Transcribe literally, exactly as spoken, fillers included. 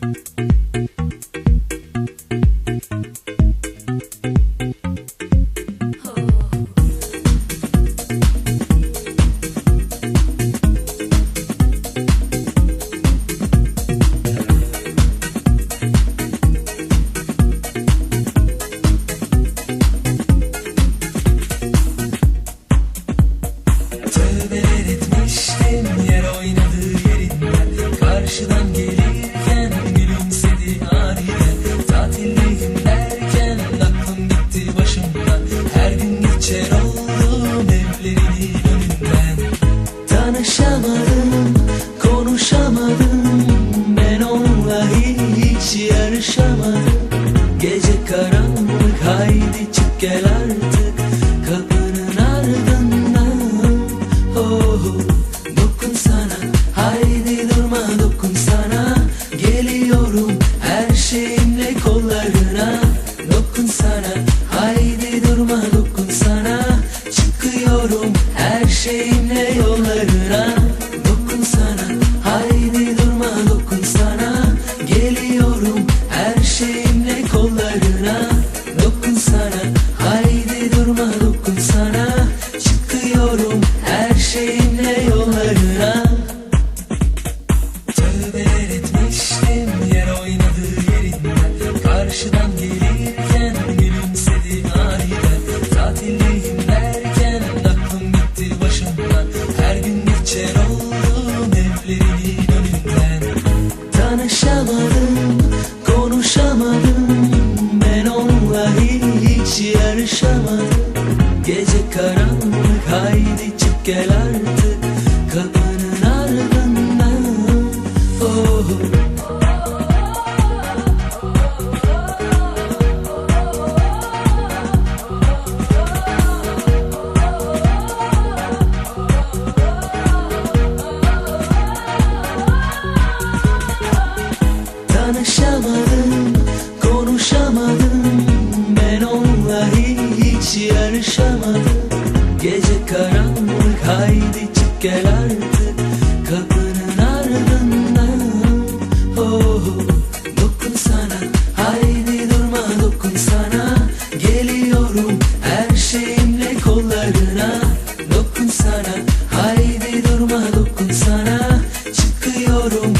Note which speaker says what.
Speaker 1: Karşıdan gelirken gülümsedi aniden. Tatildeyim derken aklım gitti başımdan. Her gün geçer oldum evlerinin önünden. Tanışamadım, konuşamadım, ben onunla hiç yarışamadım. Gece karanlık, haydi çık gel artık kapının ardından. Oh, dokun sana, haydi durma dokun sana. Geliyorum her şeyimle kollarına. Dokun sana, haydi durma dokun sana. Çıkıyorum her şeyimle yollarına. Dokun sana, haydi durma dokun sana. Geliyorum her şeyimle kollarına. Dokun sana, haydi durma dokun sana. Çıkıyorum her şeyimle yollarına. Tövbeler etmiştim yer oynadığı yerinden. Karşıdan gelirken gülümsedi aniden. Tatildeyim derken aklım gitti başımdan. Her gün geçer oldum evlerinin önünden. Tanışamadım, konuşamadım, ben onunla hiç yarışamadım. Gece karanlık, haydi çık gel artık kapının ardından. Oh. Tanışamadım, konuşamadım, ben onunla hiç yarışamadım. Gece karanlık, haydi çık gel artık kapının ardından. Oh, dokun sana, haydi durma dokun sana. Geliyorum her şeyimle kollarına. Dokun sana, haydi durma dokun sana. Çıkıyorum